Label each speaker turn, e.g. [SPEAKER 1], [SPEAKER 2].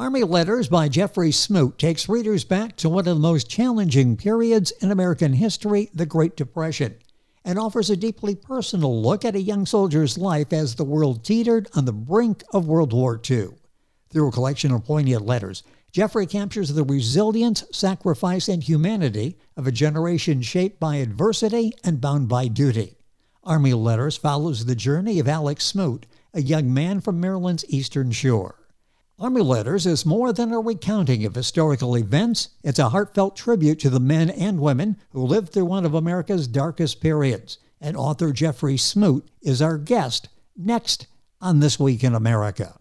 [SPEAKER 1] Army Letters by Jeffrey Smoot takes readers back to one of the most challenging periods in American history, the Great Depression, and offers a deeply personal look at a young soldier's life as the world teetered on the brink of World War II. Through a collection of poignant letters, Jeffrey captures the resilience, sacrifice, and humanity of a generation shaped by adversity and bound by duty. Army Letters follows the journey of Alex Smoot, a young man from Maryland's Eastern Shore. Army Letters is more than a recounting of historical events. It's a heartfelt tribute to the men and women who lived through one of America's darkest periods. And author Jeffrey Smoot is our guest next on This Week in America.